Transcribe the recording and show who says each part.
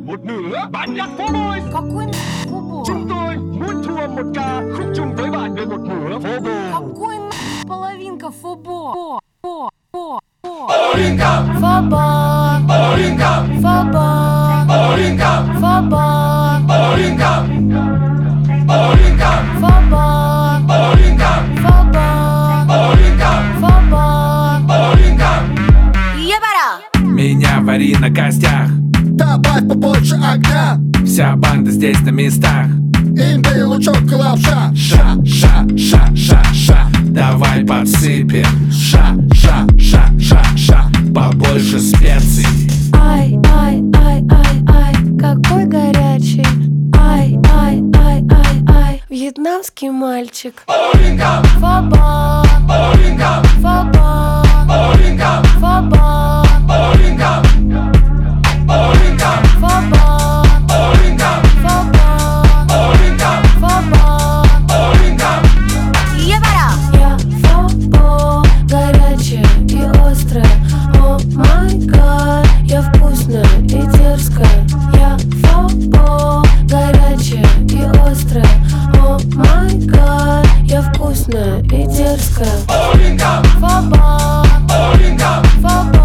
Speaker 1: một nửa. Bản nhạc phố boys.
Speaker 2: Какой фобо?
Speaker 1: Chúng tôi muốn thua một ca khúc chung với bạn về một nửa phố boys.
Speaker 2: Какой половинка фобо?
Speaker 1: Половинка.
Speaker 2: Фобо.
Speaker 1: Половинка.
Speaker 2: Фобо.
Speaker 1: Половинка.
Speaker 2: Фобо.
Speaker 1: Половинка. Половинка.
Speaker 2: Фобо.
Speaker 1: Половинка.
Speaker 2: Фобо.
Speaker 1: Половинка.
Speaker 2: Фобо.
Speaker 1: Половинка.
Speaker 2: Ебара!
Speaker 3: Меня вари на костях,
Speaker 4: Добавь побольше огня,
Speaker 3: вся банда здесь на местах.
Speaker 4: имбирь, лучок, лапша.
Speaker 3: Ша, ша, ша, ша, ша. Давай подсыпем. Ша, ша, ша, ша, ша. Побольше специй.
Speaker 2: Ай, ай, ай, ай, ай, какой горячий. Ай, ай, ай, ай, ай, вьетнамский мальчик.
Speaker 1: Половинка.
Speaker 2: Фобо.
Speaker 1: Половинка.
Speaker 2: Фобо.
Speaker 1: Половинка.
Speaker 2: Фобо.
Speaker 1: Половинка. Половинка.
Speaker 2: Фобо.
Speaker 1: Половинка.
Speaker 2: Фобо.
Speaker 1: Половинка.
Speaker 2: Фобо.
Speaker 1: Половинка.
Speaker 2: Ебара! Я фобо, горячая и острая. О май гад, я вкусная и дерзкая. Я фобо, горячая и острая. О май гад, я вкусная и дерзкая.
Speaker 1: Половинка.
Speaker 2: Фобо.
Speaker 1: Половинка.
Speaker 2: Фобо.